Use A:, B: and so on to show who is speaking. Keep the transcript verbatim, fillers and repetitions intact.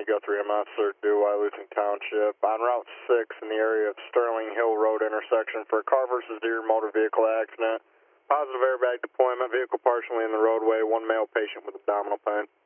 A: County, Guthrie M F, Sir Dewey, Luton Township, on Route six in the area of Sterling Hill Road intersection for a car versus deer motor vehicle accident. Positive airbag deployment, vehicle partially in the roadway, one male patient with abdominal pain.